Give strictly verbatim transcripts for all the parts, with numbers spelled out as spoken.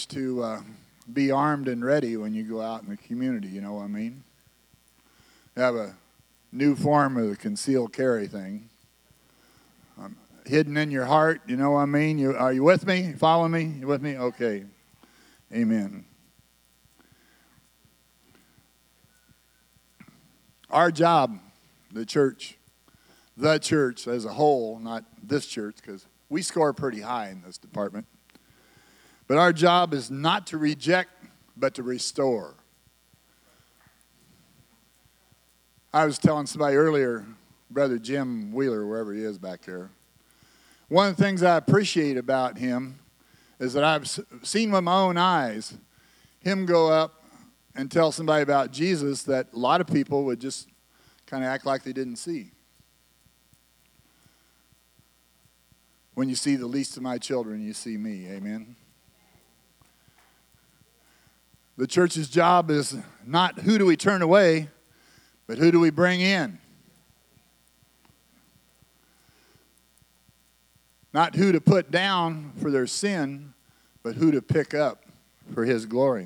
to uh, be armed and ready when you go out in the community, you know what I mean? You have a new form of the concealed carry thing. Um, hidden in your heart, you know what I mean? You, are you with me? You following me? You with me? Okay. Amen. Our job, the church, the church as a whole, not this church, because we score pretty high in this department. But our job is not to reject, but to restore. I was telling somebody earlier, Brother Jim Wheeler, wherever he is back there, one of the things I appreciate about him is that I've seen with my own eyes him go up and tell somebody about Jesus that a lot of people would just kind of act like they didn't see. When you see the least of my children, you see me. Amen. The church's job is not who do we turn away, but who do we bring in? Not who to put down for their sin, but who to pick up for his glory.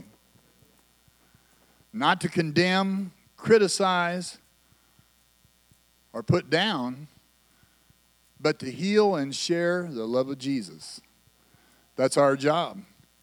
Not to condemn, criticize, or put down, but to heal and share the love of Jesus. That's our job.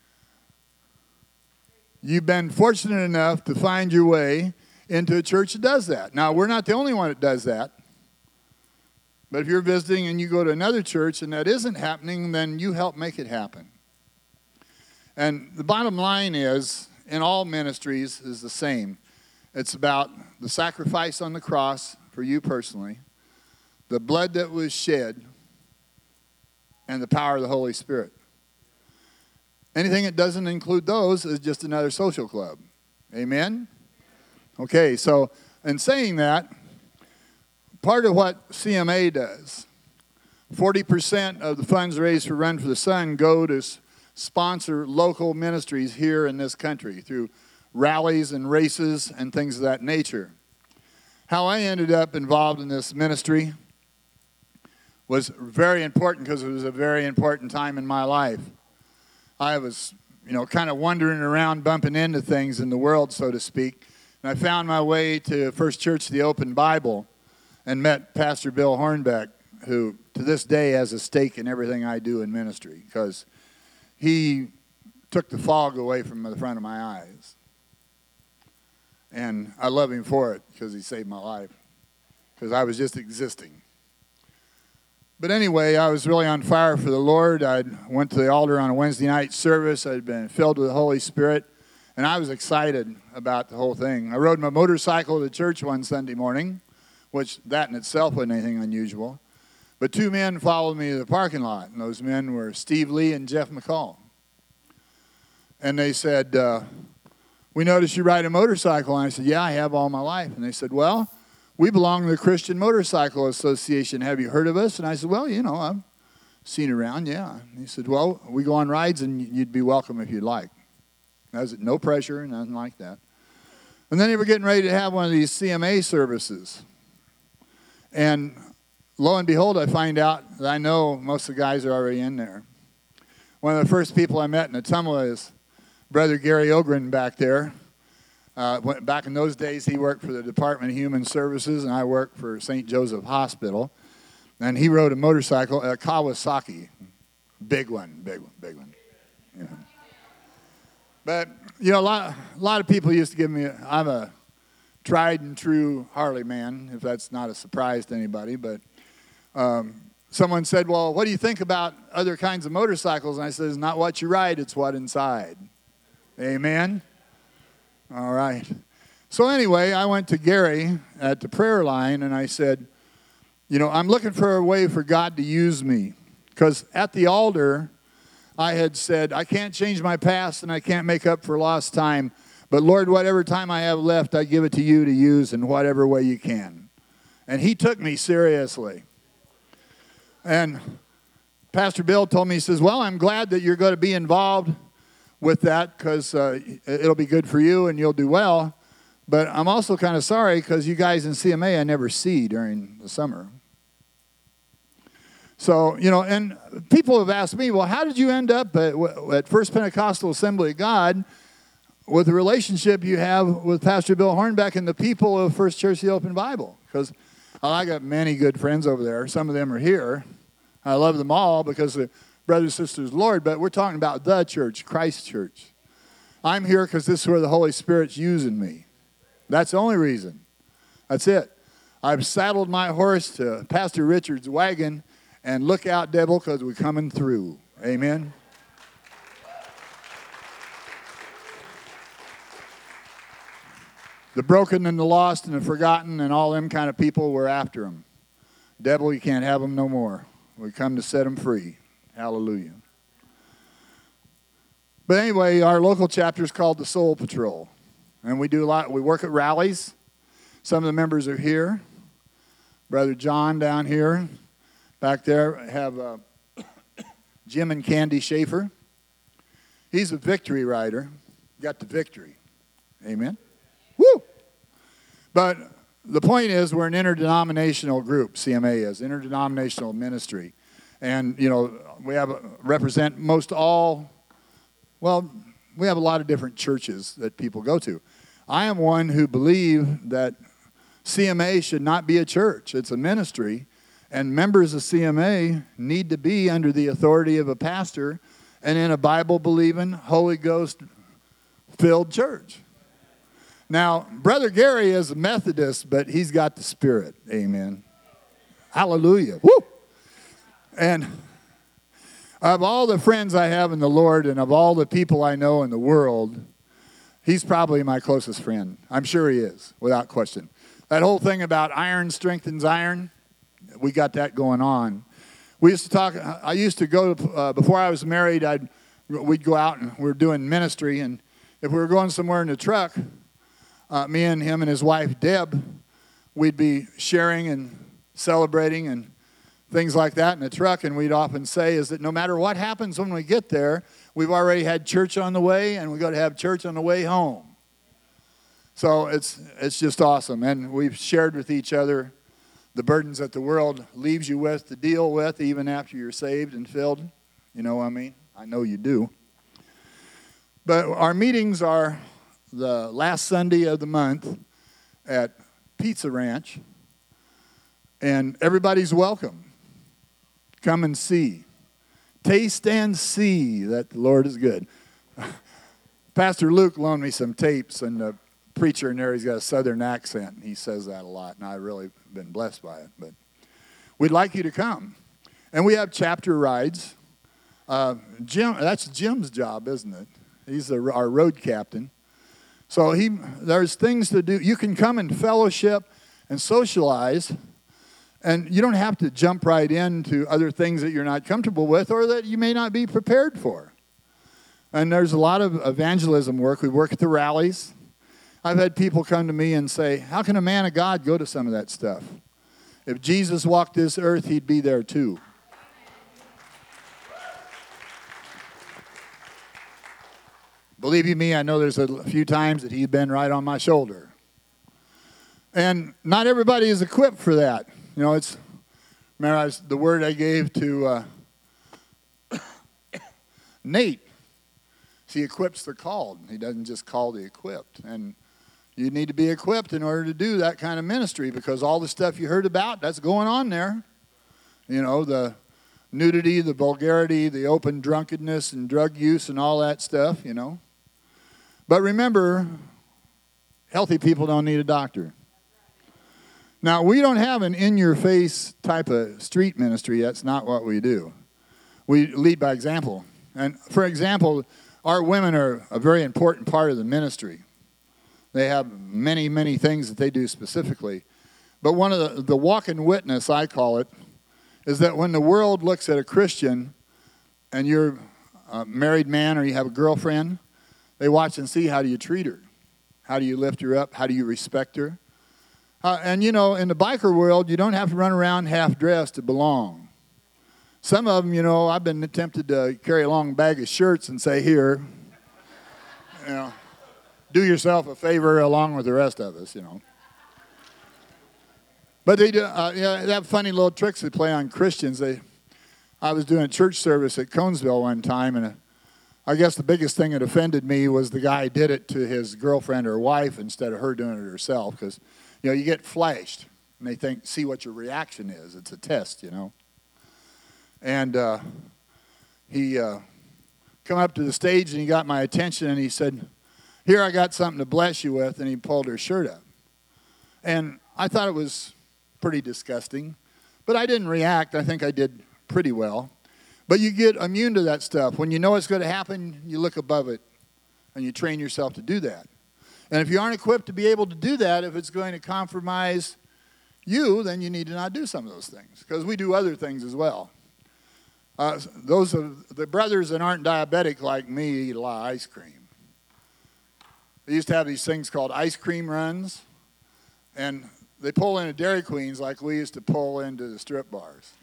You've been fortunate enough to find your way into a church that does that. Now, we're not the only one that does that. But if you're visiting and you go to another church and that isn't happening, then you help make it happen. And the bottom line is, in all ministries, is the same. It's about the sacrifice on the cross for you personally, the blood that was shed, and the power of the Holy Spirit. Anything that doesn't include those is just another social club. Amen? Okay, so in saying that, part of what C M A does, forty percent of the funds raised for Run for the Sun go to sponsor local ministries here in this country through rallies and races and things of that nature. How I ended up involved in this ministry was very important because it was a very important time in my life. I was, you know, kind of wandering around, bumping into things in the world, so to speak. And I found my way to First Church of the Open Bible and met Pastor Bill Hornbeck, who to this day has a stake in everything I do in ministry because he took the fog away from the front of my eyes. And I love him for it because he saved my life because I was just existing. But anyway, I was really on fire for the Lord. I went to the altar on a Wednesday night service. I'd been filled with the Holy Spirit, and I was excited about the whole thing. I rode my motorcycle to church one Sunday morning, which that in itself wasn't anything unusual. But two men followed me to the parking lot, and those men were Steve Lee and Jeff McCall. And they said, uh, we noticed you ride a motorcycle. And I said, yeah, I have all my life. And they said, well, we belong to the Christian Motorcycle Association. Have you heard of us? And I said, well, you know, I've seen around, yeah. And he said, well, we go on rides, and you'd be welcome if you'd like. That was no pressure, nothing like that. And then they were getting ready to have one of these C M A services. And lo and behold, I find out that I know most of the guys are already in there. One of the first people I met in Ottumwa is Brother Gary Ogren back there. Uh, back in those days, he worked for the Department of Human Services, and I worked for Saint Joseph Hospital. And he rode a motorcycle, a Kawasaki. Big one, big one, big one. You know. But, you know, a lot, a lot of people used to give me, a, I'm a tried and true Harley man, if that's not a surprise to anybody. But um, someone said, well, what do you think about other kinds of motorcycles? And I said, it's not what you ride, it's what inside. Amen? All right. So anyway, I went to Gary at the prayer line, and I said, you know, I'm looking for a way for God to use me. Because at the altar, I had said, I can't change my past, and I can't make up for lost time. But Lord, whatever time I have left, I give it to you to use in whatever way you can. And he took me seriously. And Pastor Bill told me, he says, well, I'm glad that you're going to be involved with that because uh, it'll be good for you and you'll do well. But I'm also kind of sorry because you guys in C M A I never see during the summer. So, you know, and people have asked me, well, how did you end up at, at First Pentecostal Assembly of God with the relationship you have with Pastor Bill Hornbeck and the people of First Church of the Open Bible? Because I got many good friends over there. Some of them are here. I love them all because they're brothers and sisters of the Lord, but we're talking about the church, Christ Church. I'm here because this is where the Holy Spirit's using me. That's the only reason. That's it. I've saddled my horse to Pastor Richard's wagon, and look out, devil, because we're coming through. Amen. The broken and the lost and the forgotten and all them kind of people, we're after them. Devil, you can't have them no more. We come to set them free. Hallelujah. But anyway, our local chapter is called the Soul Patrol. And we do a lot. We work at rallies. Some of the members are here. Brother John down here. Back there have uh, Jim and Candy Schaefer. He's a victory rider. Got the victory. Amen. Woo! But the point is, we're an interdenominational group. C M A is interdenominational ministry, and you know we have represent most all. Well, we have a lot of different churches that people go to. I am one who believe that C M A should not be a church; it's a ministry, and members of C M A need to be under the authority of a pastor and in a Bible-believing, Holy Ghost-filled church. Now, Brother Gary is a Methodist, but he's got the Spirit. Amen. Hallelujah. Woo! And of all the friends I have in the Lord and of all the people I know in the world, he's probably my closest friend. I'm sure he is, without question. That whole thing about iron strengthens iron, we got that going on. We used to talk, I used to go, uh, before I was married, I'd, we'd go out and we were doing ministry, and if we were going somewhere in the truck, Uh, me and him and his wife, Deb, we'd be sharing and celebrating and things like that in the truck, and we'd often say is that no matter what happens when we get there, we've already had church on the way, and we've got to have church on the way home. So it's it's just awesome, and we've shared with each other the burdens that the world leaves you with to deal with even after you're saved and filled. You know what I mean? I know you do. But our meetings are the last Sunday of the month at Pizza Ranch, and everybody's welcome. Come and see. Taste and see that the Lord is good. Pastor Luke loaned me some tapes, and the preacher in there, he's got a southern accent, and he says that a lot, and I've really been blessed by it. But we'd like you to come. And we have chapter rides. Uh, Jim, that's Jim's job, isn't it? He's the, our road captain. So he, there's things to do. You can come and fellowship and socialize, and you don't have to jump right into other things that you're not comfortable with or that you may not be prepared for. And there's a lot of evangelism work. We work at the rallies. I've had people come to me and say, how can a man of God go to some of that stuff? If Jesus walked this earth, he'd be there too. Believe you me, I know there's a few times that he's been right on my shoulder. And not everybody is equipped for that. You know, it's, remember I was, the word I gave to uh, Nate. He equips the called. He doesn't just call the equipped. And you need to be equipped in order to do that kind of ministry, because all the stuff you heard about, that's going on there. You know, the nudity, the vulgarity, the open drunkenness and drug use and all that stuff, you know. But remember, healthy people don't need a doctor. Now, we don't have an in-your-face type of street ministry. That's not what we do. We lead by example. And for example, our women are a very important part of the ministry. They have many, many things that they do specifically. But one of the, the walk-in witness, I call it, is that when the world looks at a Christian and you're a married man or you have a girlfriend, they watch and see, how do you treat her? How do you lift her up? How do you respect her? Uh, and, you know, in the biker world, you don't have to run around half-dressed to belong. Some of them, you know, I've been tempted to carry a long bag of shirts and say, here, you know, do yourself a favor along with the rest of us, you know. But they do, uh, you know, they have funny little tricks they play on Christians. They I was doing a church service at Conesville one time, and I guess the biggest thing that offended me was the guy did it to his girlfriend or wife instead of her doing it herself, because, you know, you get flashed, and they think, see what your reaction is. It's a test, you know. And uh, he uh, come up to the stage, and he got my attention, and he said, here, I got something to bless you with, and he pulled her shirt up. And I thought it was pretty disgusting, but I didn't react. I think I did pretty well. But you get immune to that stuff. When you know it's going to happen, you look above it, and you train yourself to do that. And if you aren't equipped to be able to do that, if it's going to compromise you, then you need to not do some of those things, because we do other things as well. Uh, those of the brothers that aren't diabetic like me eat a lot of ice cream. They used to have these things called ice cream runs, and they pull into Dairy Queens like we used to pull into the strip bars.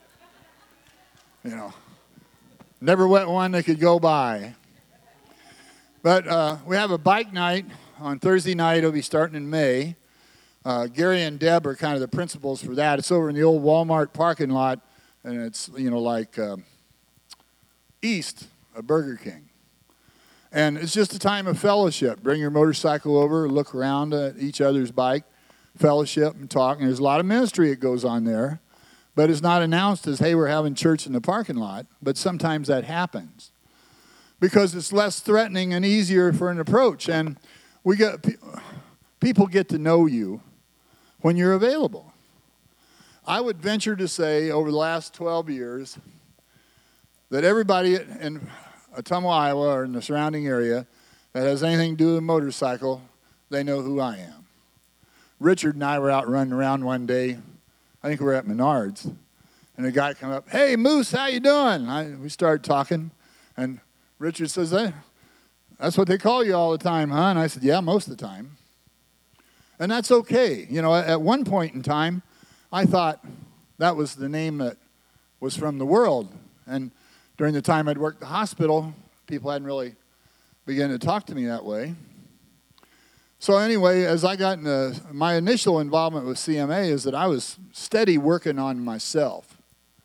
You know, never went one that could go by. But uh, we have a bike night on Thursday night. It'll be starting in May. Uh, Gary and Deb are kind of the principals for that. It's over in the old Walmart parking lot, and it's, you know, like uh, east of Burger King. And it's just a time of fellowship. Bring your motorcycle over, look around at each other's bike, fellowship and talk. And there's a lot of ministry that goes on there. But it's not announced as, hey, we're having church in the parking lot. But sometimes that happens, because it's less threatening and easier for an approach. And we get people get to know you when you're available. I would venture to say over the last twelve years that everybody in Ottumwa, Iowa, or in the surrounding area that has anything to do with a motorcycle, they know who I am. Richard and I were out running around one day. I think we were at Menards, and a guy came up, hey, Moose, how you doing? I, we started talking, and Richard says, hey, that's what they call you all the time, huh? And I said, yeah, most of the time. And that's okay. You know, at one point in time, I thought that was the name that was from the world. And during the time I'd worked at the hospital, people hadn't really begun to talk to me that way. So anyway, as I got into my initial involvement with C M A is that I was steady working on myself.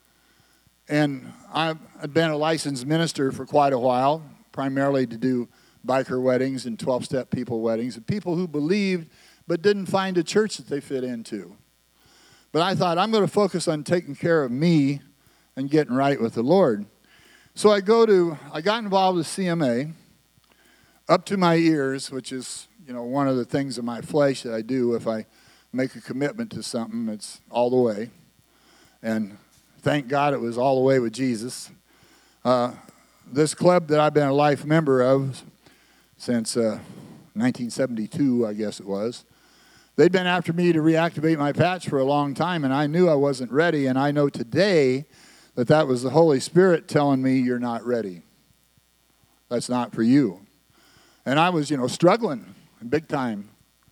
And I had been a licensed minister for quite a while, primarily to do biker weddings and twelve-step people weddings, and people who believed but didn't find a church that they fit into. But I thought, I'm going to focus on taking care of me and getting right with the Lord. So I go to, I got involved with C M A, up to my ears, which is, you know, one of the things in my flesh that I do. If I make a commitment to something, it's all the way. And thank God it was all the way with Jesus. Uh, this club that I've been a life member of since uh, nineteen seventy-two, I guess it was, they'd been after me to reactivate my patch for a long time, and I knew I wasn't ready, and I know today that that was the Holy Spirit telling me, you're not ready. That's not for you. And I was, you know, struggling big time.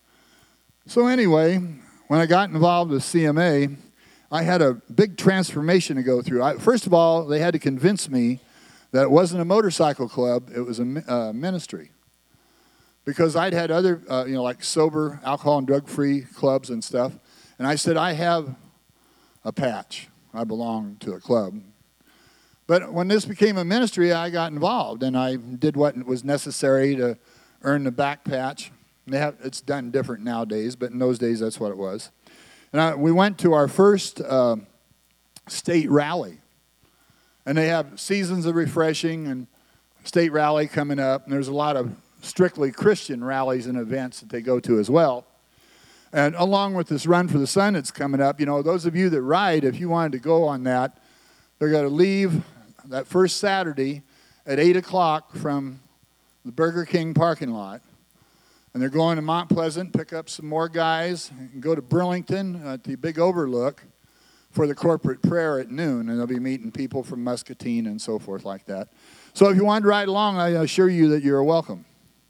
So anyway, when I got involved with C M A, I had a big transformation to go through. I, first of all, they had to convince me that it wasn't a motorcycle club, it was a uh, ministry. Because I'd had other, uh, you know, like sober, alcohol and drug-free clubs and stuff. And I said, I have a patch. I belong to a club. But when this became a ministry, I got involved, and I did what was necessary to earn the back patch. They have, it's done different nowadays, but in those days, that's what it was. And I, we went to our first uh, state rally. And they have seasons of refreshing and state rally coming up, and there's a lot of strictly Christian rallies and events that they go to as well. And along with this Run for the Sun that's coming up, you know, those of you that ride, if you wanted to go on that, they're going to leave that first Saturday at eight o'clock from the Burger King parking lot. And they're going to Mount Pleasant, pick up some more guys, and go to Burlington at the Big Overlook for the corporate prayer at noon. And they'll be meeting people from Muscatine and so forth like that. So if you want to ride along, I assure you that you're welcome.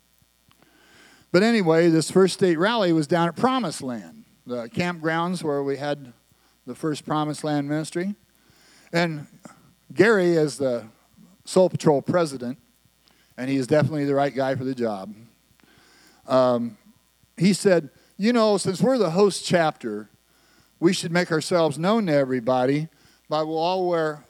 But anyway, this first state rally was down at Promised Land, the campgrounds where we had the first Promised Land ministry. And Gary is the Soul Patrol president, and he is definitely the right guy for the job. Um, he said, you know, since we're the host chapter, we should make ourselves known to everybody by we'll all wear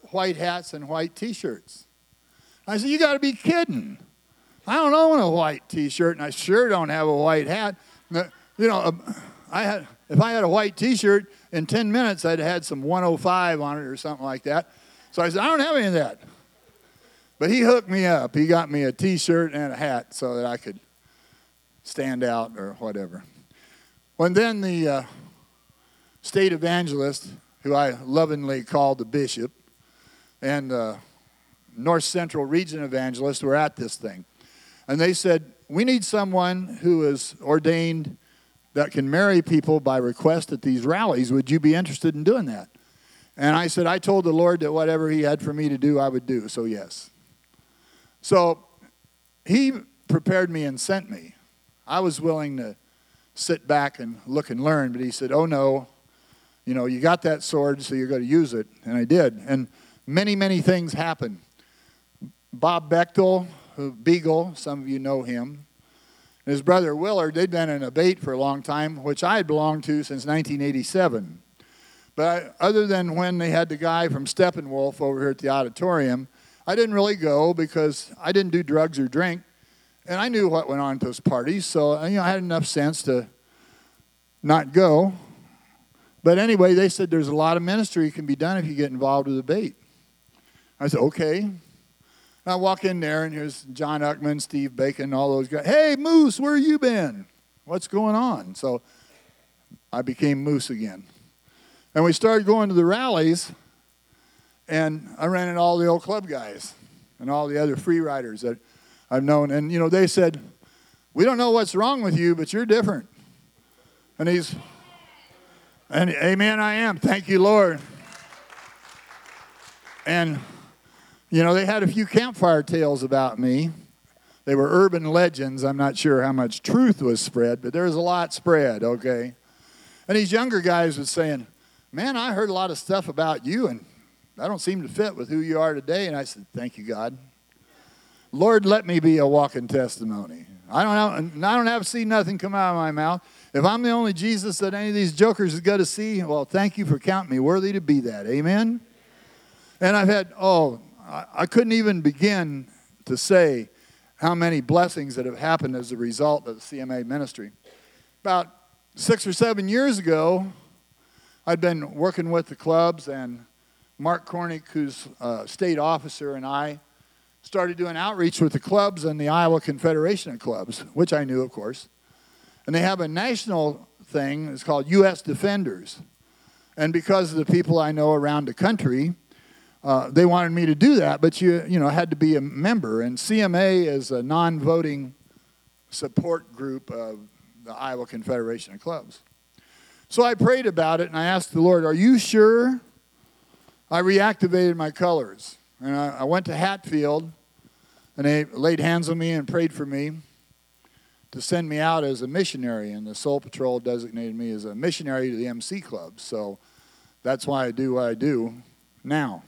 white hats and white T-shirts. I said, you got to be kidding. I don't own a white T-shirt, and I sure don't have a white hat. You know, I had if I had a white T-shirt, in ten minutes I'd had some one oh five on it or something like that. So I said, I don't have any of that. But he hooked me up. He got me a T-shirt and a hat so that I could stand out or whatever. When then the uh, state evangelist, who I lovingly called the bishop, and uh, North Central Region evangelist were at this thing. And they said, we need someone who is ordained that can marry people by request at these rallies. Would you be interested in doing that? And I said, I told the Lord that whatever he had for me to do, I would do, so yes. So he prepared me and sent me. I was willing to sit back and look and learn, but he said, oh no, you know, you got that sword, so you're going to use it. And I did. And many, many things happened. Bob Bechtel, who, Beagle, some of you know him, and his brother Willard, they'd been in a bait for a long time, which I had belonged to since nineteen eighty-seven. But I, other than when they had the guy from Steppenwolf over here at the auditorium, I didn't really go because I didn't do drugs or drink. And I knew what went on at those parties, so you know, I had enough sense to not go. But anyway, they said there's a lot of ministry can be done if you get involved with the bait. I said, okay. And I walk in there, and here's John Uckman, Steve Bacon, all those guys. Hey, Moose, where you been? What's going on? So I became Moose again. And we started going to the rallies, and I ran into all the old club guys and all the other free riders that I've known. And, you know, they said, we don't know what's wrong with you, but you're different. And he's, and amen, I am. Thank you, Lord. And, you know, they had a few campfire tales about me. They were urban legends. I'm not sure how much truth was spread, but there was a lot spread, okay? And these younger guys were saying, man, I heard a lot of stuff about you, and I don't seem to fit with who you are today. And I said, thank you, God. Lord, let me be a walking testimony. I don't have, I don't have to see nothing come out of my mouth. If I'm the only Jesus that any of these jokers is going to see, well, thank you for counting me worthy to be that. Amen? And I've had, oh, I, I couldn't even begin to say how many blessings that have happened as a result of the C M A ministry. About six or seven years ago, I'd been working with the clubs, and Mark Cornick, who's a state officer, and I started doing outreach with the clubs and the Iowa Confederation of Clubs, which I knew, of course. And they have a national thing. It's called U S Defenders. And because of the people I know around the country, uh, they wanted me to do that, but you, you know, had to be a member. And C M A is a non-voting support group of the Iowa Confederation of Clubs. So I prayed about it, and I asked the Lord, are you sure? I reactivated my colors. And I, I went to Hatfield, and they laid hands on me and prayed for me to send me out as a missionary. And the Soul Patrol designated me as a missionary to the M C Club. So that's why I do what I do now.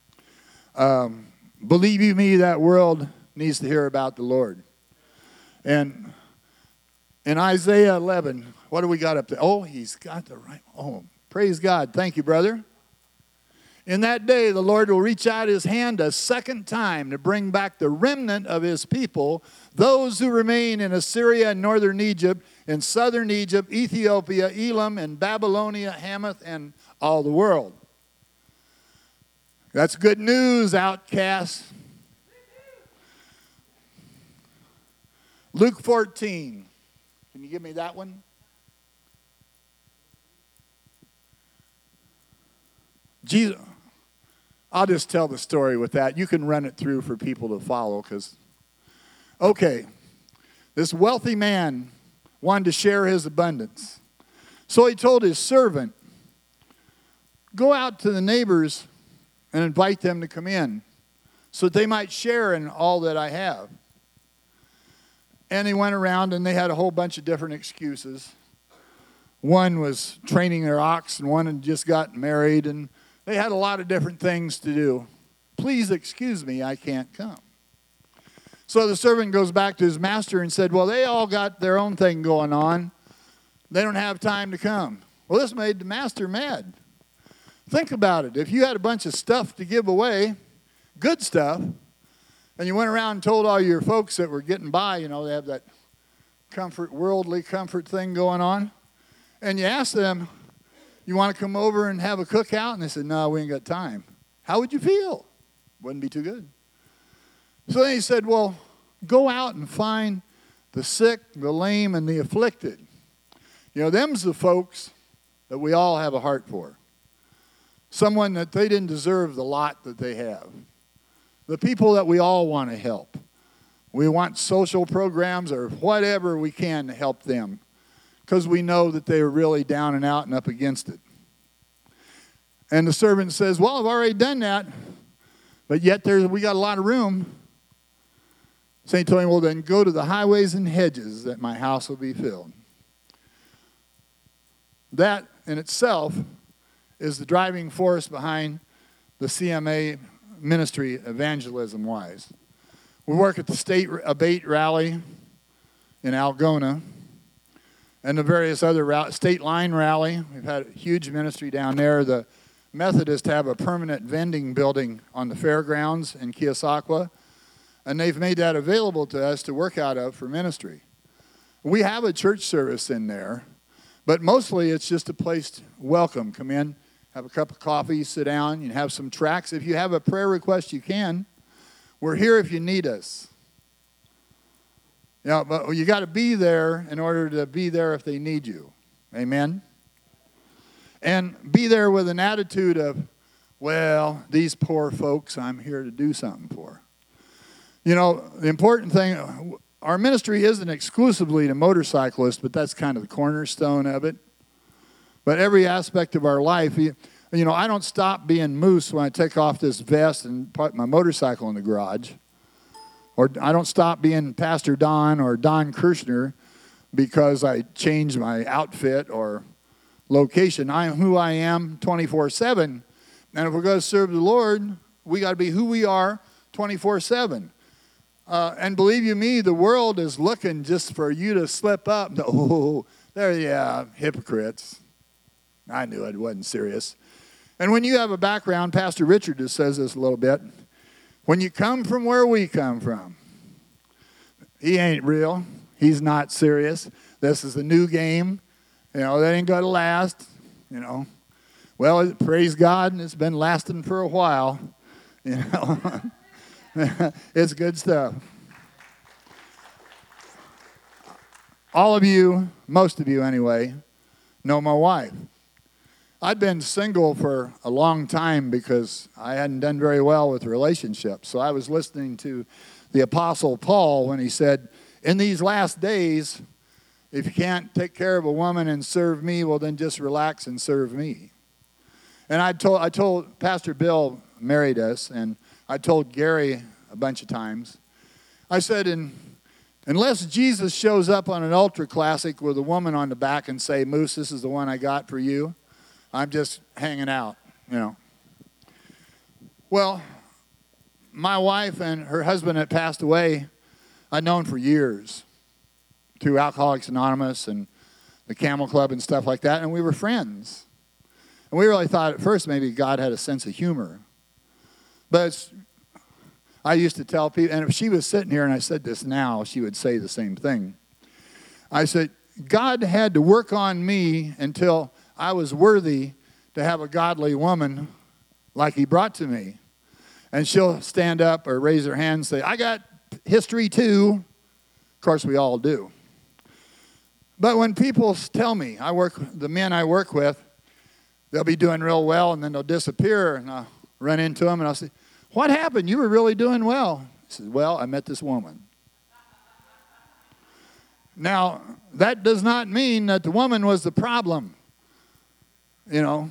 Um, believe you me, that world needs to hear about the Lord. And in Isaiah eleven, what do we got up there? Oh, he's got the right. Oh, praise God. Thank you, brother. In that day, the Lord will reach out his hand a second time to bring back the remnant of his people, those who remain in Assyria and northern Egypt, in southern Egypt, Ethiopia, Elam, and Babylonia, Hamath, and all the world. That's good news, outcasts. Luke fourteen. Can you give me that one? Jesus. I'll just tell the story with that. You can run it through for people to follow, because, okay, this wealthy man wanted to share his abundance. So he told his servant, go out to the neighbors and invite them to come in so that they might share in all that I have. And he went around, and they had a whole bunch of different excuses. One was training their ox, and one had just got married, and they had a lot of different things to do. Please excuse me, I can't come. So the servant goes back to his master and said, well, they all got their own thing going on. They don't have time to come. Well, this made the master mad. Think about it. If you had a bunch of stuff to give away, good stuff, and you went around and told all your folks that were getting by, you know, they have that comfort, worldly comfort thing going on, and you asked them, you want to come over and have a cookout? And they said, no, we ain't got time. How would you feel? Wouldn't be too good. So then he said, well, go out and find the sick, the lame, and the afflicted. You know, them's the folks that we all have a heart for. Someone that they didn't deserve the lot that they have. The people that we all want to help. We want social programs or whatever we can to help them because we know that they are really down and out and up against it. And the servant says, well, I've already done that, but yet there's, we got a lot of room. Saint told him, well, then go to the highways and hedges that my house will be filled. That in itself is the driving force behind the C M A ministry evangelism-wise. We work at the state abate rally in Algona and the various other state line rally. We've had a huge ministry down there. The Methodists have a permanent vending building on the fairgrounds in Keosauqua, and they've made that available to us to work out of for ministry. We have a church service in there, but mostly it's just a place to welcome. Come in, have a cup of coffee, sit down, you have some tracts. If you have a prayer request, you can. We're here if you need us. You know, but you got to be there in order to be there if they need you. Amen? And be there with an attitude of, well, these poor folks I'm here to do something for. You know, the important thing, our ministry isn't exclusively to motorcyclists, but that's kind of the cornerstone of it. But every aspect of our life, you, you know, I don't stop being Moose when I take off this vest and put my motorcycle in the garage. Or I don't stop being Pastor Don or Don Kirshner because I change my outfit or location. I am who I am twenty-four seven. And if we're going to serve the Lord, we got to be who we are twenty-four seven. Uh, and believe you me, the world is looking just for you to slip up. Oh, there, yeah, hypocrites. I knew it wasn't serious. And when you have a background, Pastor Richard just says this a little bit. When you come from where we come from, he ain't real. He's not serious. This is a new game. You know, that ain't going to last. You know, well, praise God, and it's been lasting for a while. You know, it's good stuff. All of you, most of you anyway, know my wife. I'd been single for a long time because I hadn't done very well with relationships. So I was listening to the Apostle Paul when he said, in these last days, if you can't take care of a woman and serve me, well, then just relax and serve me. And I told, I told Pastor Bill married us, and I told Gary a bunch of times. I said, in, unless Jesus shows up on an ultra classic with a woman on the back and say, Moose, this is the one I got for you, I'm just hanging out, you know. Well, my wife and her husband had passed away, I'd known for years, through Alcoholics Anonymous and the Camel Club and stuff like that, and we were friends. And we really thought at first maybe God had a sense of humor. But it's, I used to tell people, and if she was sitting here and I said this now, she would say the same thing. I said, God had to work on me until I was worthy to have a godly woman like he brought to me. And she'll stand up or raise her hand and say, I got history too. Of course, we all do. But when people tell me, I work, the men I work with, they'll be doing real well and then they'll disappear and I'll run into them and I'll say, what happened? You were really doing well. He says, well, I met this woman. Now, that does not mean that the woman was the problem. You know,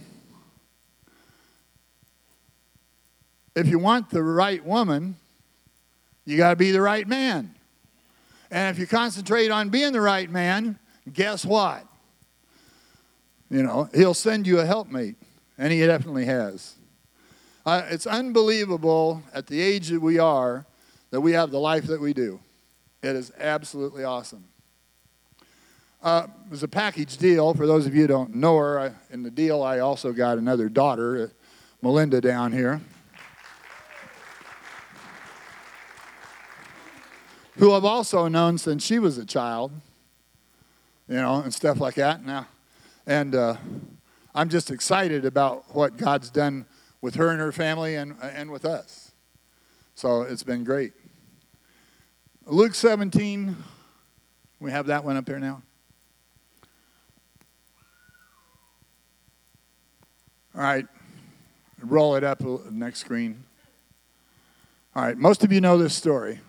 if you want the right woman, you got to be the right man. And if you concentrate on being the right man, guess what? You know, he'll send you a helpmate, and he definitely has. Uh, it's unbelievable at the age that we are that we have the life that we do. It is absolutely awesome. Uh, it was a package deal. For those of you who don't know her, I, in the deal I also got another daughter, uh, Melinda, down here, who I've also known since she was a child, you know, and stuff like that. Now, and uh, I'm just excited about what God's done with her and her family and and with us. So it's been great. Luke seventeen, we have that one up there now. All right, roll it up next screen. All right, most of you know this story.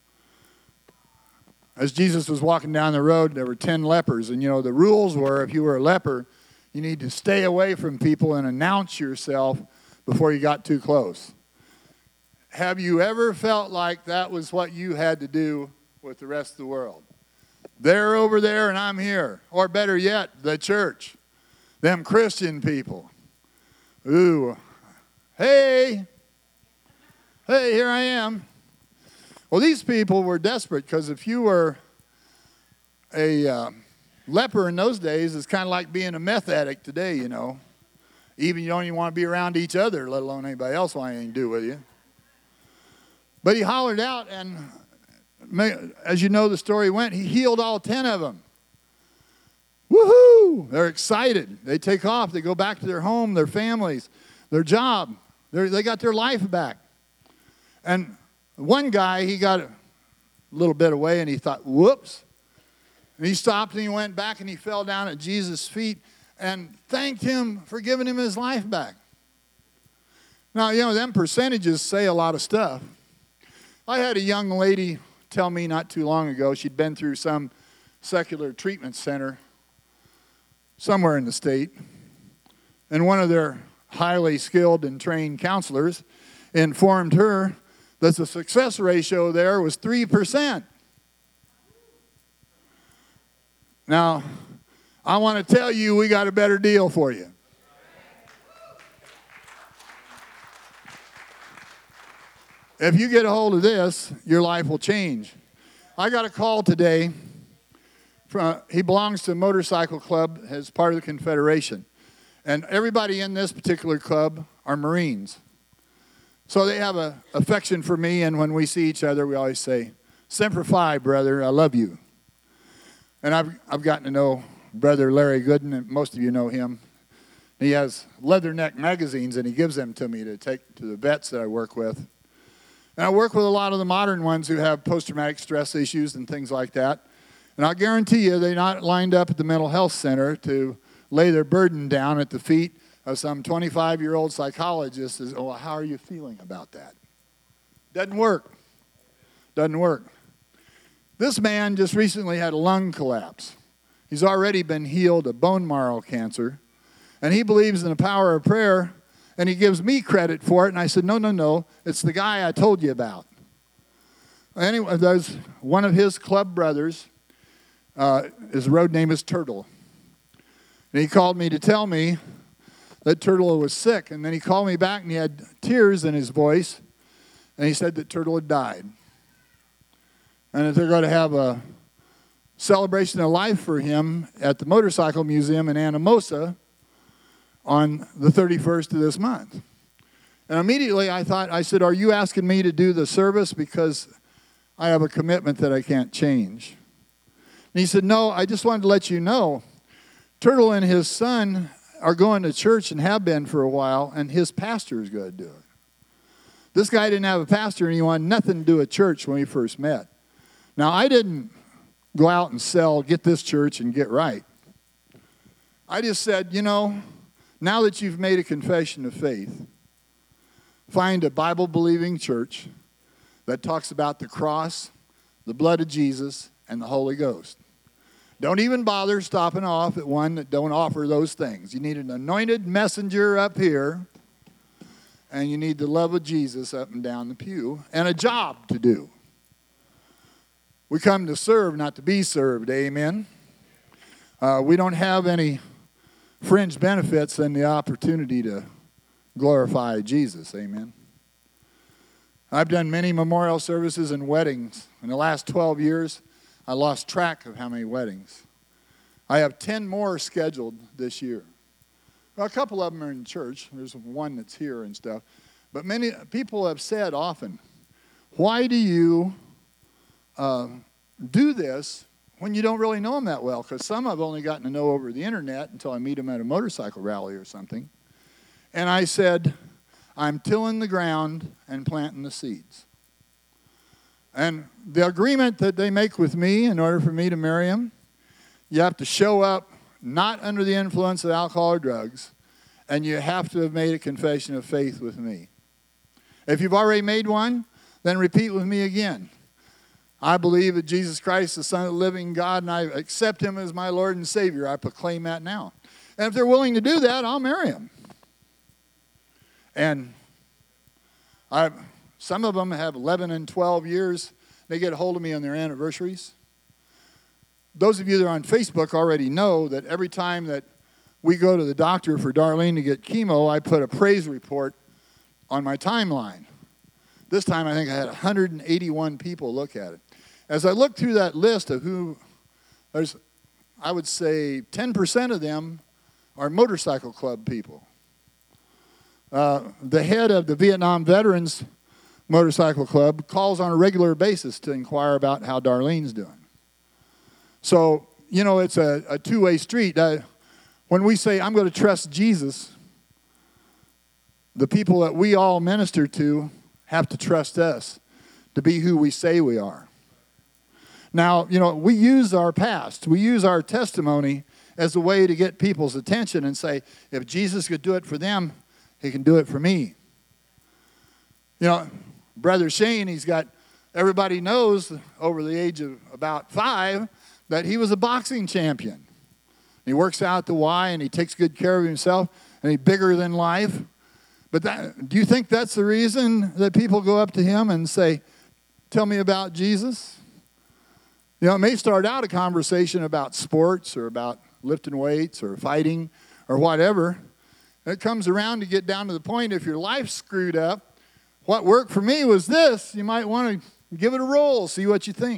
As Jesus was walking down the road, there were ten lepers. And, you know, the rules were if you were a leper, you need to stay away from people and announce yourself before you got too close. Have you ever felt like that was what you had to do with the rest of the world? They're over there and I'm here. Or better yet, the church. Them Christian people. Ooh. Hey. Hey, here I am. Well, these people were desperate because if you were a uh, leper in those days, it's kind of like being a meth addict today, you know. Even you don't even want to be around each other, let alone anybody else want anything to do with you. But he hollered out, and as you know the story went, he healed all ten of them. Woohoo! They're excited. They take off. They go back to their home, their families, their job. They're, they got their life back. And one guy, he got a little bit away, and he thought, whoops. And he stopped, and he went back, and he fell down at Jesus' feet and thanked him for giving him his life back. Now, you know, them percentages say a lot of stuff. I had a young lady tell me not too long ago, she'd been through some secular treatment center somewhere in the state, and one of their highly skilled and trained counselors informed her that the success ratio there was three percent. Now, I want to tell you we got a better deal for you. If you get a hold of this, your life will change. I got a call today. From, he belongs to a motorcycle club as part of the Confederation. And everybody in this particular club are Marines. So they have an affection for me, and when we see each other, we always say, Semper Fi, brother, I love you. And I've, I've gotten to know Brother Larry Gooden, and most of you know him. He has Leatherneck magazines, and he gives them to me to take to the vets that I work with. And I work with a lot of the modern ones who have post-traumatic stress issues and things like that. And I'll guarantee you they're not lined up at the mental health center to lay their burden down at the feet of some twenty-five-year-old psychologist. Is, oh, how are you feeling about that? Doesn't work. Doesn't work. This man just recently had a lung collapse. He's already been healed of bone marrow cancer. And he believes in the power of prayer. And he gives me credit for it. And I said, no, no, no. It's the guy I told you about. Anyway, there's one of his club brothers. Uh, his road name is Turtle. And he called me to tell me that Turtle was sick. And then he called me back and he had tears in his voice. And he said that Turtle had died. And that they're going to have a celebration of life for him at the Motorcycle Museum in Anamosa on the thirty-first of this month. And immediately I thought, I said, are you asking me to do the service because I have a commitment that I can't change? And he said, no, I just wanted to let you know, Turtle and his son are going to church and have been for a while, and his pastor is going to do it. This guy didn't have a pastor, and he wanted nothing to do with church when we first met. Now, I didn't go out and sell, get this church and get right. I just said, you know, now that you've made a confession of faith, find a Bible-believing church that talks about the cross, the blood of Jesus, and the Holy Ghost. Don't even bother stopping off at one that don't offer those things. You need an anointed messenger up here, and you need the love of Jesus up and down the pew, and a job to do. We come to serve, not to be served. Amen. Uh, we don't have any fringe benefits than the opportunity to glorify Jesus. Amen. I've done many memorial services and weddings. In the last twelve years, I lost track of how many weddings. I have ten more scheduled this year. Well, a couple of them are in church. There's one that's here and stuff. But many people have said often, why do you uh, do this when you don't really know them that well? Because some I've only gotten to know over the internet until I meet them at a motorcycle rally or something. And I said, I'm tilling the ground and planting the seeds. And the agreement that they make with me in order for me to marry them, you have to show up not under the influence of alcohol or drugs, and you have to have made a confession of faith with me. If you've already made one, then repeat with me again. I believe that Jesus Christ is the Son of the living God, and I accept him as my Lord and Savior. I proclaim that now. And if they're willing to do that, I'll marry them. And I, some of them have eleven and twelve years. They get a hold of me on their anniversaries. Those of you that are on Facebook already know that every time that we go to the doctor for Darlene to get chemo, I put a praise report on my timeline. This time I think I had one hundred eighty-one people look at it. As I look through that list of who, there's, I would say ten percent of them are motorcycle club people. Uh, the head of the Vietnam Veterans Motorcycle Club calls on a regular basis to inquire about how Darlene's doing. So, you know, it's a, a two-way street. Uh, when we say, I'm going to trust Jesus, the people that we all minister to have to trust us to be who we say we are. Now, you know, we use our past. We use our testimony as a way to get people's attention and say, if Jesus could do it for them, he can do it for me. You know, Brother Shane, he's got, everybody knows over the age of about five that he was a boxing champion. He works out at the Y and he takes good care of himself and he's bigger than life. But that, do you think that's the reason that people go up to him and say, tell me about Jesus? You know, it may start out a conversation about sports or about lifting weights or fighting or whatever. It comes around to get down to the point, if your life's screwed up, what worked for me was this. You might want to give it a roll, see what you think.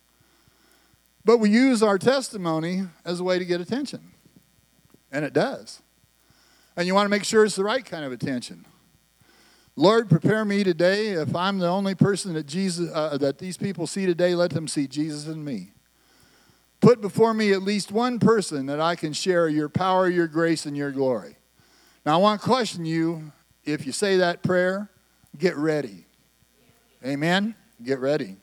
But we use our testimony as a way to get attention. And it does. And you want to make sure it's the right kind of attention. Lord, prepare me today. If I'm the only person that Jesus, uh, that these people see today, let them see Jesus in me. Put before me at least one person that I can share your power, your grace, and your glory. Now, I want to question you, if you say that prayer, get ready. Amen? Get ready.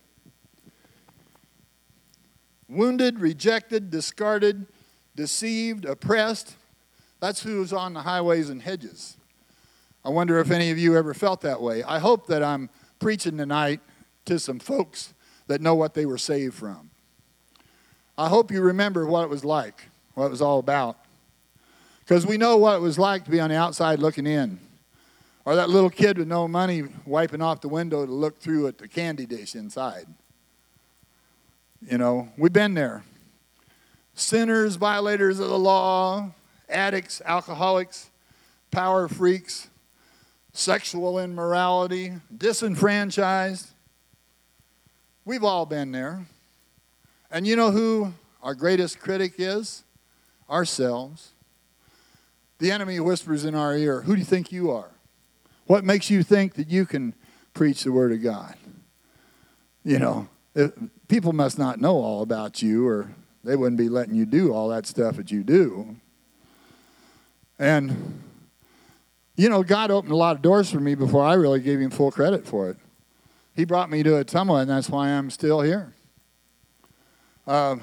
Wounded, rejected, discarded, deceived, oppressed. That's who's on the highways and hedges. I wonder if any of you ever felt that way. I hope that I'm preaching tonight to some folks that know what they were saved from. I hope you remember what it was like, what it was all about. Because we know what it was like to be on the outside looking in. Or that little kid with no money wiping off the window to look through at the candy dish inside. You know, we've been there. Sinners, violators of the law, addicts, alcoholics, power freaks, sexual immorality, disenfranchised. We've all been there. And you know who our greatest critic is? Ourselves. The enemy whispers in our ear, who do you think you are? What makes you think that you can preach the Word of God? You know, if, people must not know all about you, or they wouldn't be letting you do all that stuff that you do. And, you know, God opened a lot of doors for me before I really gave him full credit for it. He brought me to Ottumwa, and that's why I'm still here. Uh,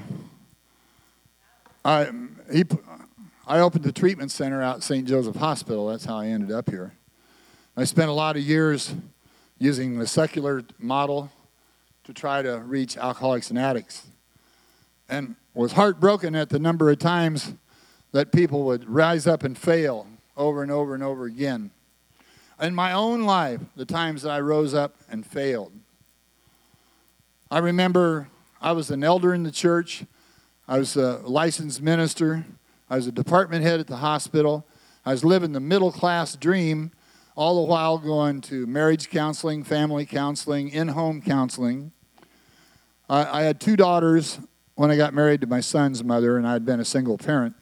I, he, I opened the treatment center out at Saint Joseph Hospital. That's how I ended up here. I spent a lot of years using the secular model to try to reach alcoholics and addicts. And was heartbroken at the number of times that people would rise up and fail over and over and over again. In my own life, the times that I rose up and failed. I remember I was an elder in the church. I was a licensed minister. I was a department head at the hospital. I was living the middle class dream, all the while going to marriage counseling, family counseling, in-home counseling. I, I had two daughters when I got married to my son's mother, and I'd been a single parent.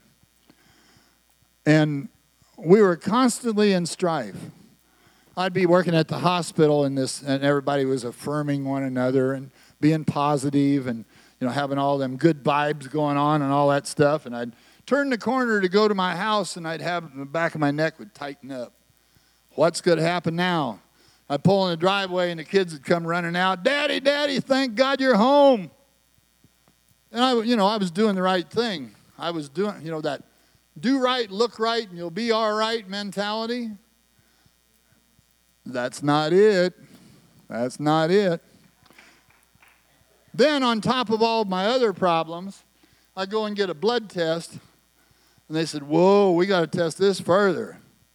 And we were constantly in strife. I'd be working at the hospital, and this, and everybody was affirming one another and being positive, and you know, having all them good vibes going on and all that stuff. And I'd turn the corner to go to my house, and I'd have the back of my neck would tighten up. What's going to happen now? I'd pull in the driveway, and the kids would come running out. Daddy, Daddy, thank God you're home. And I, you know, I was doing the right thing. I was doing, you know, that do right, look right, and you'll be all right mentality. That's not it. That's not it. Then on top of all my other problems, I go and get a blood test, and they said, whoa, we got to test this further.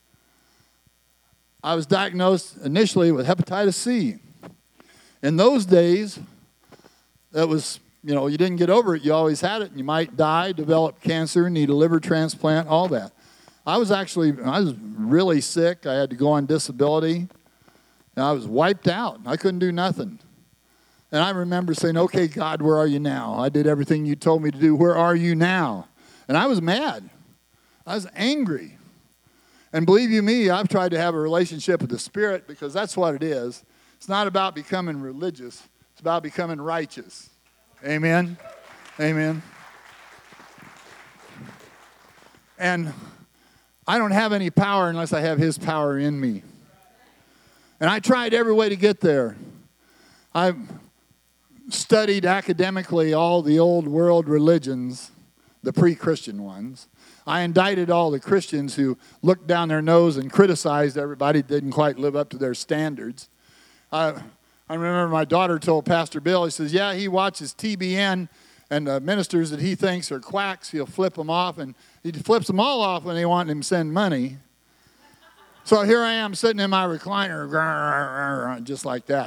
I was diagnosed initially with hepatitis C. In those days, that was, you know, you didn't get over it. You always had it, and you might die, develop cancer, need a liver transplant, all that. I was actually, I was really sick. I had to go on disability. And I was wiped out. I couldn't do nothing. And I remember saying, okay, God, where are you now? I did everything you told me to do. Where are you now? And I was mad. I was angry. And believe you me, I've tried to have a relationship with the Spirit, because that's what it is. It's not about becoming religious. It's about becoming righteous. Amen? Amen. And I don't have any power unless I have His power in me. And I tried every way to get there. I've studied academically all the old world religions, the pre-Christian ones. I indicted all the Christians who looked down their nose and criticized everybody that didn't quite live up to their standards. I, I remember my daughter told Pastor Bill, he says, yeah, he watches T B N, and the ministers that he thinks are quacks, he'll flip them off, and he flips them all off when they want him to send money. So here I am sitting in my recliner, just like that.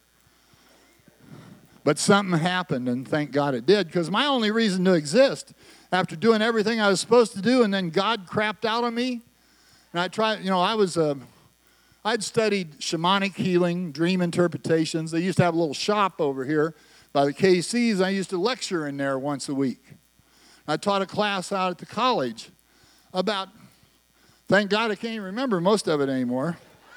But something happened, and thank God it did, because my only reason to exist, after doing everything I was supposed to do, and then God crapped out on me, and I tried, you know, I was, uh, I'd studied shamanic healing, dream interpretations. They used to have a little shop over here by the K Cs. I used to lecture in there once a week. I taught a class out at the college about, thank God I can't even remember most of it anymore.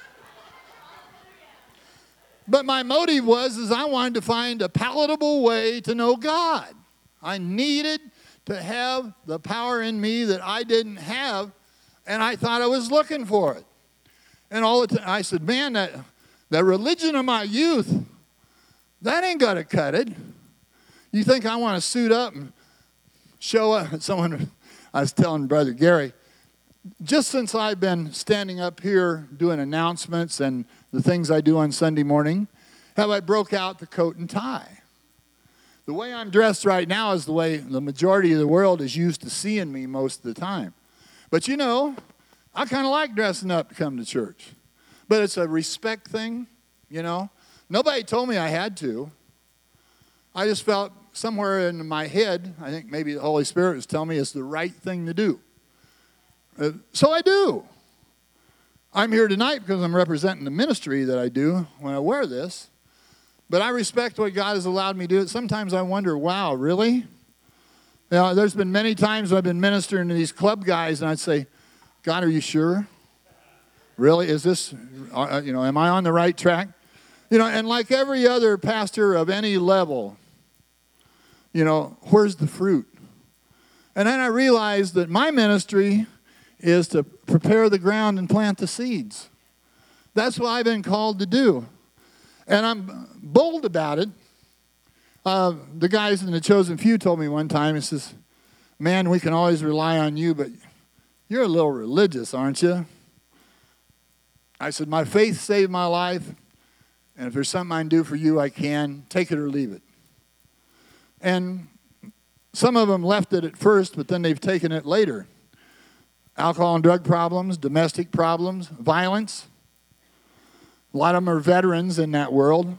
But my motive was is I wanted to find a palatable way to know God. I needed to have the power in me that I didn't have, and I thought I was looking for it. And all the time I said, man, that, that religion of my youth, that ain't got to cut it. You think I want to suit up and show up? Someone, I was telling Brother Gary, just since I've been standing up here doing announcements and the things I do on Sunday morning, have I broke out the coat and tie. The way I'm dressed right now is the way the majority of the world is used to seeing me most of the time. But you know, I kind of like dressing up to come to church. But it's a respect thing, you know. Nobody told me I had to. I just felt somewhere in my head, I think maybe the Holy Spirit was telling me it's the right thing to do. Uh, so I do. I'm here tonight because I'm representing the ministry that I do when I wear this. But I respect what God has allowed me to do. Sometimes I wonder, wow, really? You know, there's been many times I've been ministering to these club guys, and I'd say, God, are you sure? Really? Is this, uh, you know, am I on the right track? You know, and like every other pastor of any level, you know, where's the fruit? And then I realized that my ministry is to prepare the ground and plant the seeds. That's what I've been called to do. And I'm bold about it. Uh, the guys in the Chosen Few told me one time, he says, man, we can always rely on you, but you're a little religious, aren't you? I said, my faith saved my life, and if there's something I can do for you, I can. Take it or leave it. And some of them left it at first, but then they've taken it later. Alcohol and drug problems, domestic problems, violence. A lot of them are veterans in that world.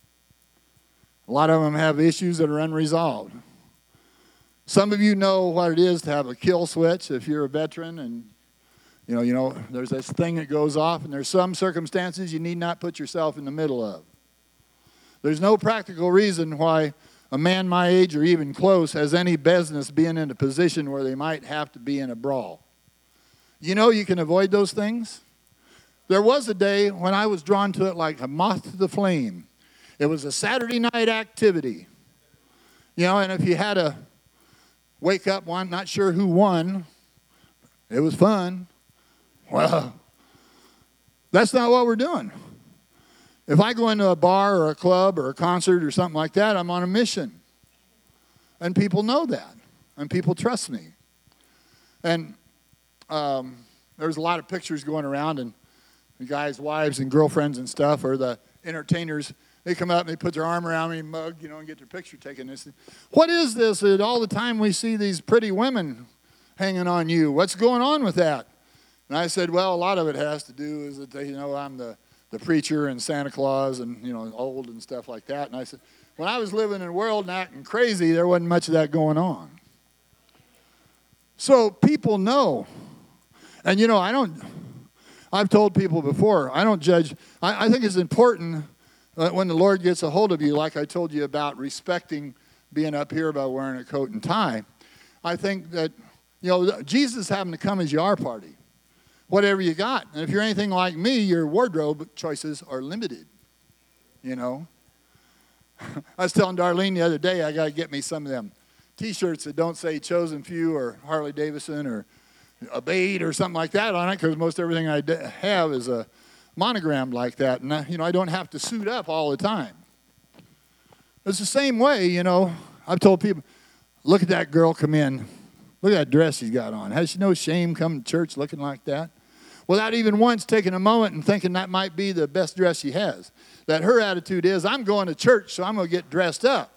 A lot of them have issues that are unresolved. Some of you know what it is to have a kill switch if you're a veteran, and you know, you know, there's this thing that goes off, and there's some circumstances you need not put yourself in the middle of. There's no practical reason why a man my age or even close has any business being in a position where they might have to be in a brawl. You know you can avoid those things? There was a day when I was drawn to it like a moth to the flame. It was a Saturday night activity. You know, and if you had to wake up one, not sure who won, it was fun. Well, that's not what we're doing. If I go into a bar or a club or a concert or something like that, I'm on a mission. And people know that. And people trust me. And um, there's a lot of pictures going around, and the guys' wives and girlfriends and stuff, or the entertainers, they come up and they put their arm around me, mug, you know, and get their picture taken. They say, what is this that all the time we see these pretty women hanging on you? What's going on with that? And I said, well, a lot of it has to do is that they you know I'm the, the preacher and Santa Claus and, you know, old and stuff like that. And I said, when I was living in the world and acting crazy, there wasn't much of that going on. So people know. And, you know, I don't, I've told people before, I don't judge. I, I think it's important that when the Lord gets a hold of you, like I told you about respecting being up here by wearing a coat and tie. I think that, you know, Jesus having to come as you are party. Whatever you got. And if you're anything like me, your wardrobe choices are limited, you know. I was telling Darlene the other day, I got to get me some of them T-shirts that don't say Chosen Few or Harley Davidson or Abate or something like that on it, because most everything I have is a monogram like that. And, I, you know, I don't have to suit up all the time. It's the same way, you know. I've told people, look at that girl come in. Look at that dress she's got on. Has she no shame coming to church looking like that? Without even once taking a moment and thinking that might be the best dress she has. That her attitude is, I'm going to church, so I'm going to get dressed up.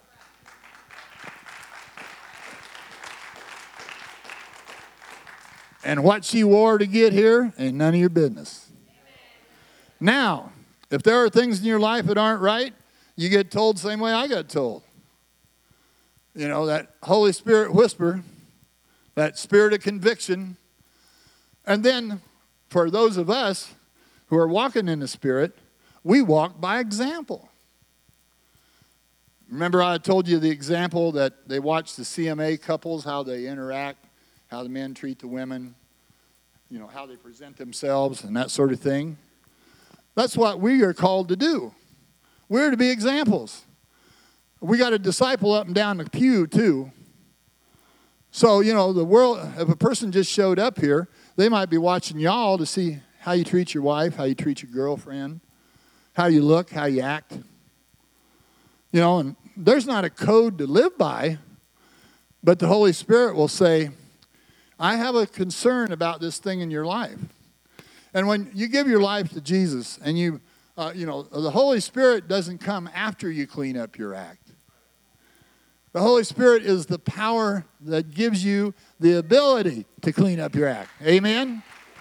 And what she wore to get here ain't none of your business. Now, if there are things in your life that aren't right, you get told the same way I got told. You know, that Holy Spirit whisper, that spirit of conviction. And then, for those of us who are walking in the Spirit, we walk by example. Remember I told you the example that they watch the C M A couples, how they interact, how the men treat the women, you know, how they present themselves and that sort of thing. That's what we are called to do. We're to be examples. We got to disciple up and down the pew too. So, you know, the world, if a person just showed up here, they might be watching y'all to see how you treat your wife, how you treat your girlfriend, how you look, how you act. You know, and there's not a code to live by, but the Holy Spirit will say, I have a concern about this thing in your life. And when you give your life to Jesus and you, uh, you know, the Holy Spirit doesn't come after you clean up your act. The Holy Spirit is the power that gives you the ability to clean up your act. Amen?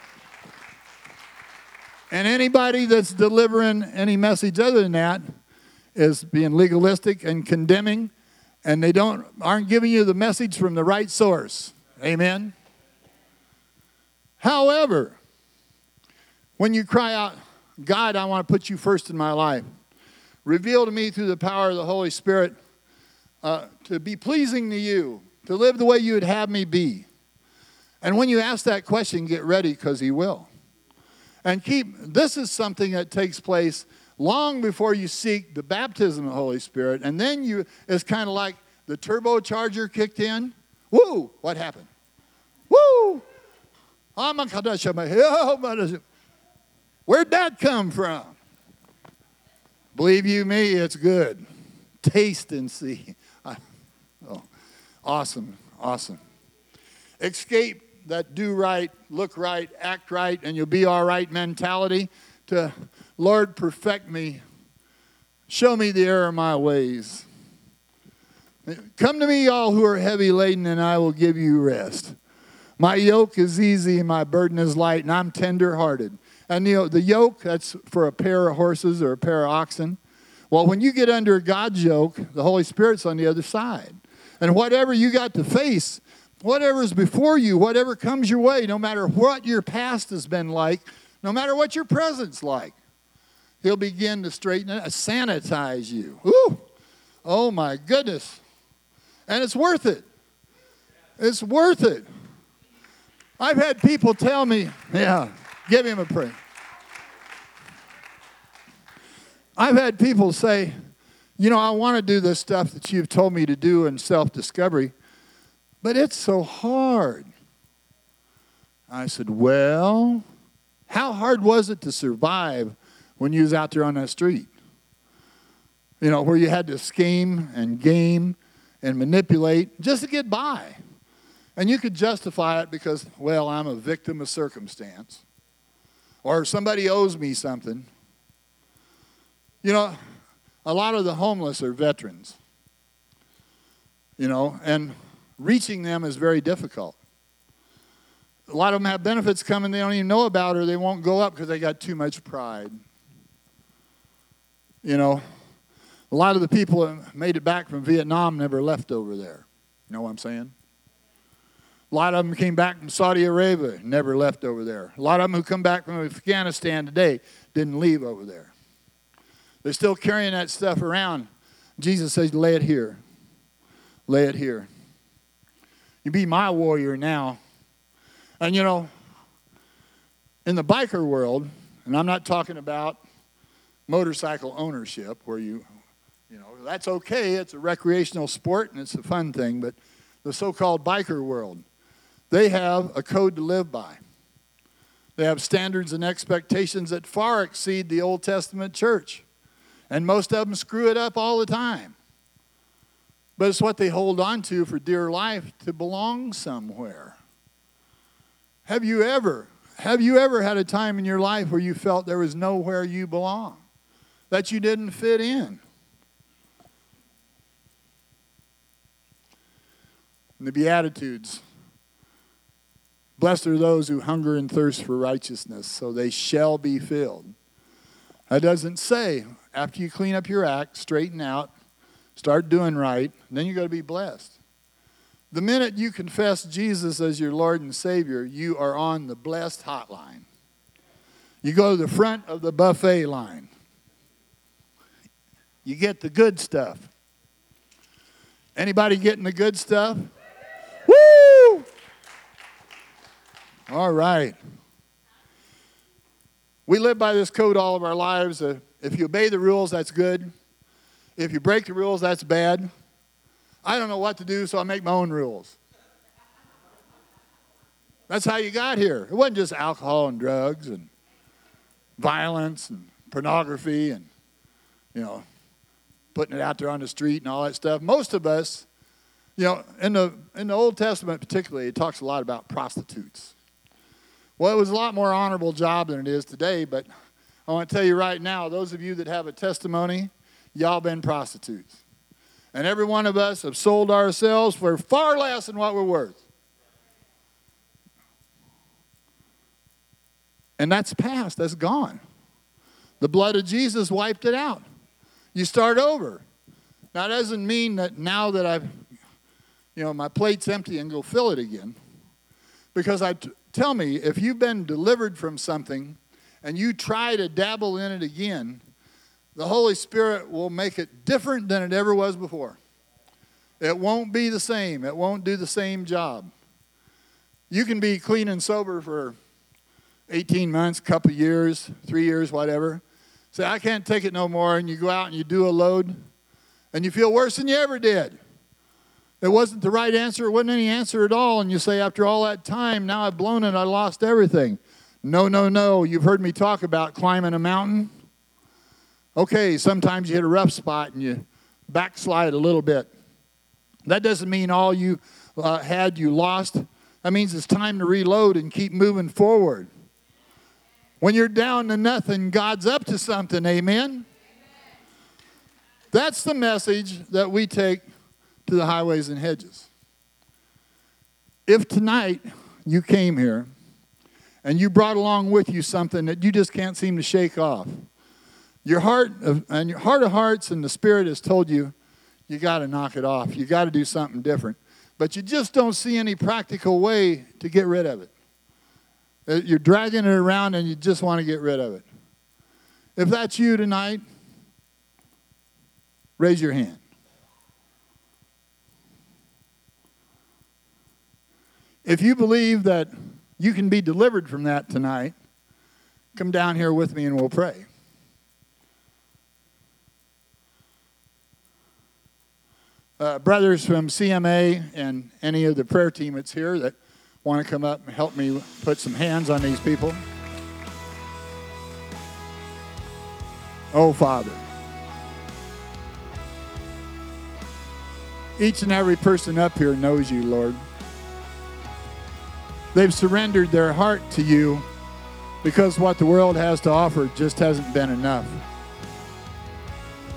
And anybody that's delivering any message other than that is being legalistic and condemning, and they don't aren't giving you the message from the right source. Amen? However, when you cry out, God, I want to put you first in my life, reveal to me through the power of the Holy Spirit Uh, to be pleasing to you, to live the way you would have me be. And when you ask that question, get ready, because he will. And keep, this is something that takes place long before you seek the baptism of the Holy Spirit. And then you, it's kind of like the turbocharger kicked in. Woo! What happened? Woo! Where'd that come from? Believe you me, it's good. Taste and see. Oh, awesome, awesome. Escape that do right, look right, act right, and you'll be all right mentality to, Lord, perfect me. Show me the error of my ways. Come to me, all who are heavy laden, and I will give you rest. My yoke is easy and my burden is light, and I'm tender-hearted. And you know, the yoke, that's for a pair of horses or a pair of oxen. Well, when you get under God's yoke, the Holy Spirit's on the other side. And whatever you got to face, whatever's before you, whatever comes your way, no matter what your past has been like, no matter what your present's like, he'll begin to straighten it, sanitize you. Ooh, oh my goodness. And it's worth it. It's worth it. I've had people tell me, yeah, give him a praise. I've had people say, you know, I want to do this stuff that you've told me to do in self-discovery, but it's so hard. I said, well, how hard was it to survive when you was out there on that street? You know, where you had to scheme and game and manipulate just to get by. And you could justify it because, well, I'm a victim of circumstance. Or somebody owes me something. You know, a lot of the homeless are veterans. You know, and reaching them is very difficult. A lot of them have benefits coming they don't even know about, or they won't go up because they got too much pride. You know, a lot of the people that made it back from Vietnam never left over there. You know what I'm saying? A lot of them came back from Saudi Arabia, never left over there. A lot of them who come back from Afghanistan today didn't leave over there. They're still carrying that stuff around. Jesus says, lay it here. Lay it here. You be my warrior now. And you know, in the biker world, and I'm not talking about motorcycle ownership where you, you know, that's okay. It's a recreational sport and it's a fun thing. But the so-called biker world, they have a code to live by. They have standards and expectations that far exceed the Old Testament church. And most of them screw it up all the time. But it's what they hold on to for dear life to belong somewhere. Have you ever, have you ever had a time in your life where you felt there was nowhere you belong? That you didn't fit in? In the Beatitudes, blessed are those who hunger and thirst for righteousness, so they shall be filled. That doesn't say, after you clean up your act, straighten out, start doing right, then you're going to be blessed. The minute you confess Jesus as your Lord and Savior, you are on the blessed hotline. You go to the front of the buffet line. You get the good stuff. Anybody getting the good stuff? Woo! All right. We live by this code all of our lives. Uh, if you obey the rules, that's good. If you break the rules, that's bad. I don't know what to do, so I make my own rules. That's how you got here. It wasn't just alcohol and drugs and violence and pornography and, you know, putting it out there on the street and all that stuff. Most of us, you know, in the in the Old Testament particularly, it talks a lot about prostitutes. Well, it was a lot more honorable job than it is today, but I want to tell you right now, those of you that have a testimony, y'all been prostitutes. And every one of us have sold ourselves for far less than what we're worth. And that's past. That's gone. The blood of Jesus wiped it out. You start over. Now, that doesn't mean that now that I've, you know, my plate's empty and go fill it again. Because I t- tell me, if you've been delivered from something and you try to dabble in it again, the Holy Spirit will make it different than it ever was before. It won't be the same. It won't do the same job. You can be clean and sober for eighteen months, couple years, three years, whatever. Say, I can't take it no more, and you go out and you do a load, and you feel worse than you ever did. It wasn't the right answer. It wasn't any answer at all, and you say, after all that time, now I've blown it, I lost everything. No, no, no. You've heard me talk about climbing a mountain. Okay, sometimes you hit a rough spot and you backslide a little bit. That doesn't mean all you uh, had you lost. That means it's time to reload and keep moving forward. When you're down to nothing, God's up to something, amen? That's the message that we take to the highways and hedges. If tonight you came here and you brought along with you something that you just can't seem to shake off, your heart of, and your heart of hearts and the Spirit has told you, you got to knock it off. You got to do something different. But you just don't see any practical way to get rid of it. You're dragging it around and you just want to get rid of it. If that's you tonight, raise your hand. If you believe that you can be delivered from that tonight, come down here with me and we'll pray. Uh, brothers from C M A and any of the prayer team that's here that want to come up and help me put some hands on these people. Oh, Father, each and every person up here knows you, Lord. They've surrendered their heart to you because what the world has to offer just hasn't been enough.